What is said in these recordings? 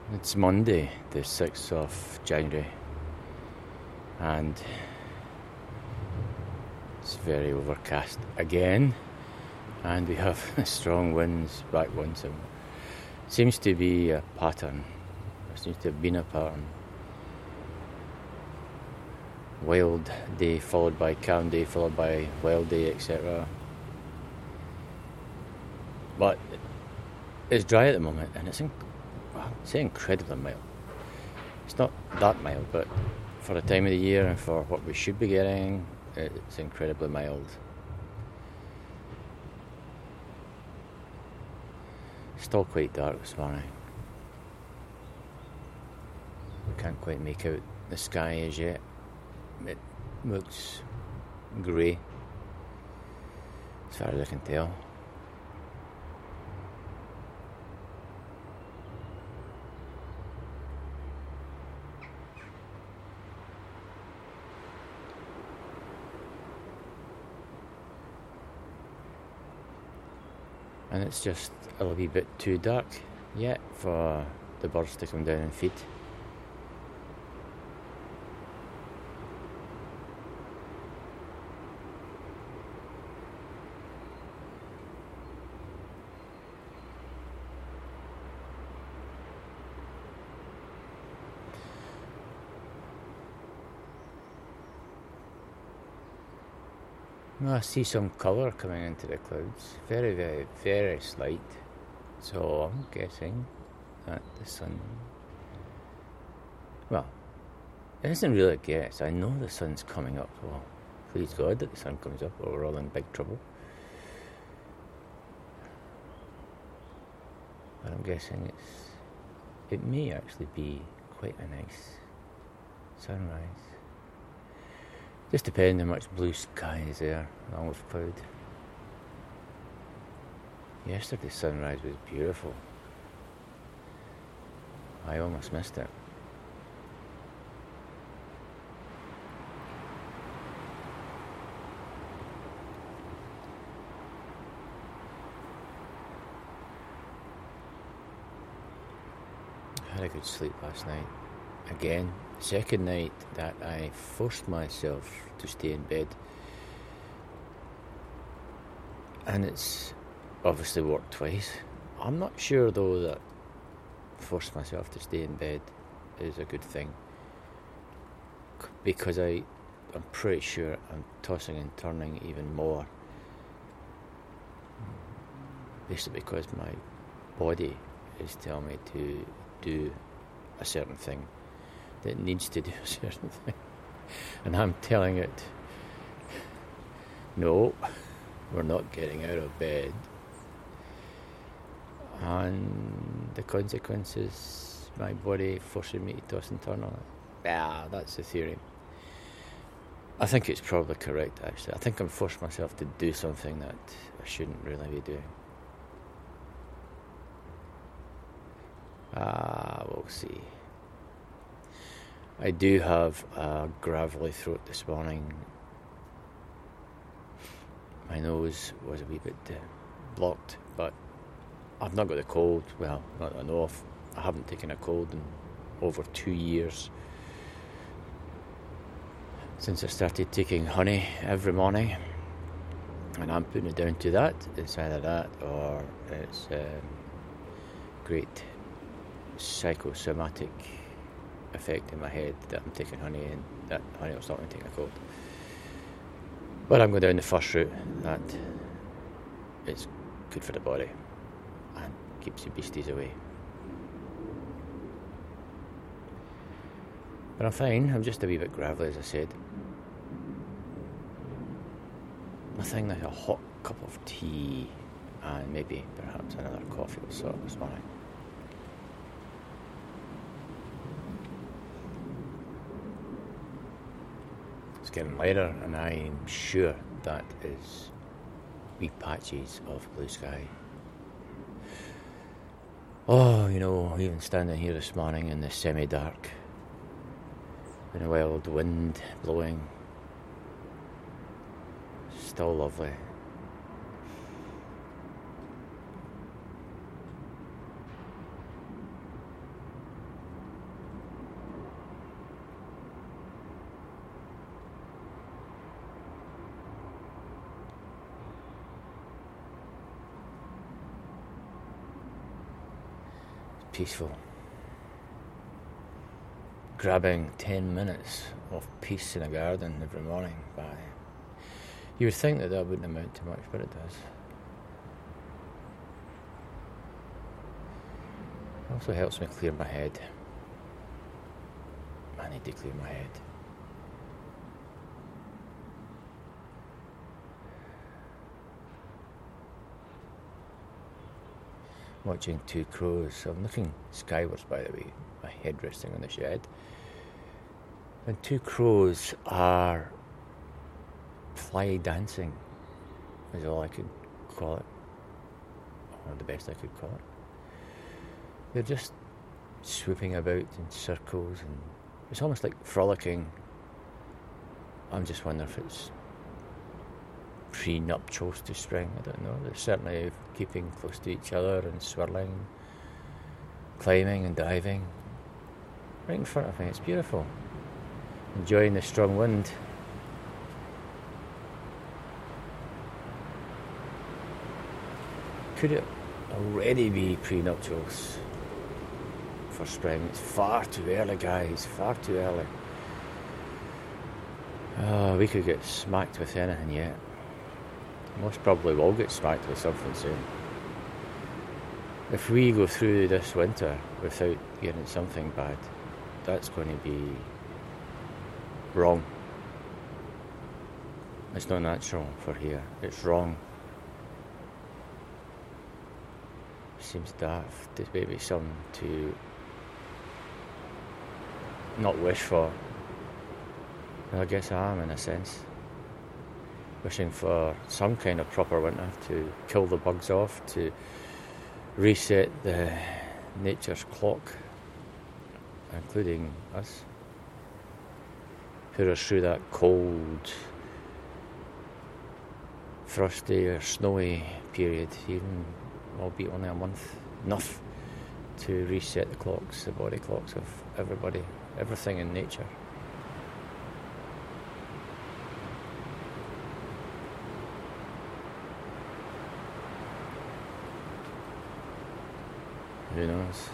It's Monday, the 6th of January, and it's very overcast again, and we have strong winds back once. It seems to be a pattern. There seems to have been a pattern. Wild day followed by calm day followed by wild day, etc. But it's dry at the moment, and it's incredibly mild. It's not that mild, but for the time of the year and for what we should be getting, it's incredibly mild. Still quite dark this morning. We can't quite make out the sky as yet. It looks grey, as far as I can tell. And it's just a wee bit too dark yet for the birds to come down and feed. I see some colour coming into the clouds, very, very, very slight. So I'm guessing that the sun... Well, it isn't really a guess. I know the sun's coming up. Well, please God that the sun comes up or we're all in big trouble. But I'm guessing it may actually be quite a nice sunrise. Just depending how much blue sky is there, along with cloud. Yesterday's sunrise was beautiful. I almost missed it. I had a good sleep last night. Again, second night that I forced myself to stay in bed, and it's obviously worked twice. I'm not sure though that forced myself to stay in bed is a good thing, because I'm pretty sure I'm tossing and turning even more, basically because my body is telling me to do a certain thing. It needs to do a certain thing, and I'm telling it, no, we're not getting out of bed, and the consequence is my body forcing me to toss and turn on it. That's the theory. I think it's probably correct, actually. I think I'm forcing myself to do something that I shouldn't really be doing. We'll see. I do have a gravelly throat this morning. My nose was a wee bit blocked, but I've not got a cold. Well, not that I know of. I haven't taken a cold in over 2 years. Since I started taking honey every morning. And I'm putting it down to that. It's either that or it's great psychosomatic effect in my head that I'm taking honey and that honey will stop me taking a cold. But I'm going down the first route, that it's good for the body and keeps the beasties away. But I'm fine. I'm just a wee bit gravelly, as I said. Nothing like a hot cup of tea and maybe perhaps another coffee or so this morning. It's getting lighter, and I'm sure that is wee patches of blue sky. Oh, even standing here this morning in the semi-dark, with a wild wind blowing, still lovely. peaceful. Grabbing 10 minutes of peace in a garden every morning. You would think that wouldn't amount to much, but it does. It also helps me clear my head. I need to clear my head. Watching two crows. I'm looking skywards, by the way, my head resting on the shed. And two crows are fly dancing, is all I could call it. Or the best I could call it. They're just swooping about in circles, and it's almost like frolicking. I'm just wondering if it's pre-nuptials to spring, I don't know. They're certainly keeping close to each other and swirling, climbing and diving. Right in front of me, it's beautiful. Enjoying the strong wind. Could it already be pre-nuptials for spring? It's far too early, guys, far too early. Oh, we could get smacked with anything yet. Most probably will get smacked with something soon. If we go through this winter without getting something bad, that's going to be wrong. It's not natural for here. It's wrong. Seems daft. There's maybe something to not wish for. Well, I guess I am, in a sense. Wishing for some kind of proper winter to kill the bugs off, to reset the nature's clock, including us. Put us through that cold, frosty or snowy period, even albeit only a month, enough to reset the clocks, the body clocks of everybody, everything in nature. Who knows?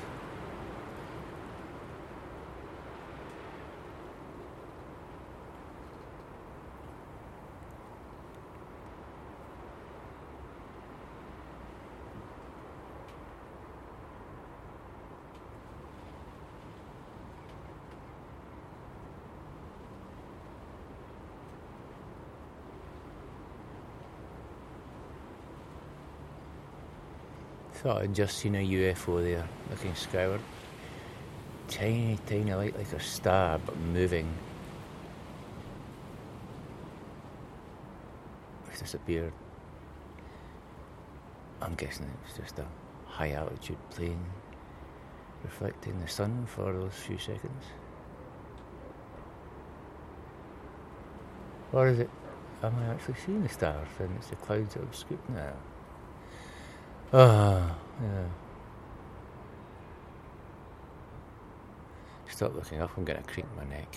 Thought I'd just seen a UFO there, looking skyward. Tiny, tiny light like a star, but moving. It's disappeared. I'm guessing it was just a high altitude plane reflecting the sun for those few seconds. Or is it, am I actually seeing the stars and it's the clouds that obscure now? Yeah. Stop looking up, I'm going to creak my neck.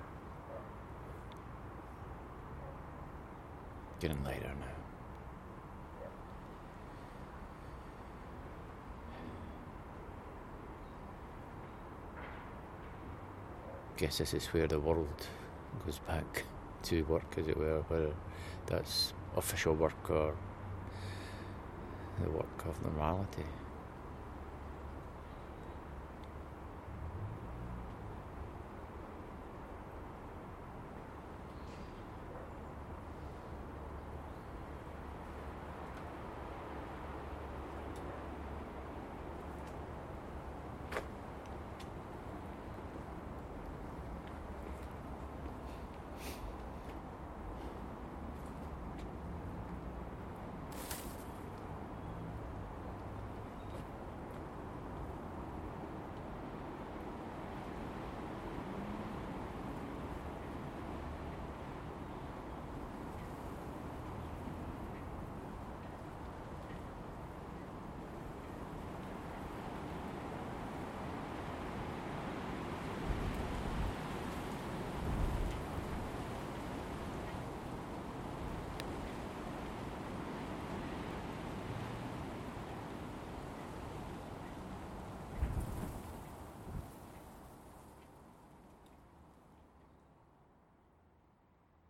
Getting lighter now. Guess this is where the world goes back to work, as it were, whether that's official work or the work of normality.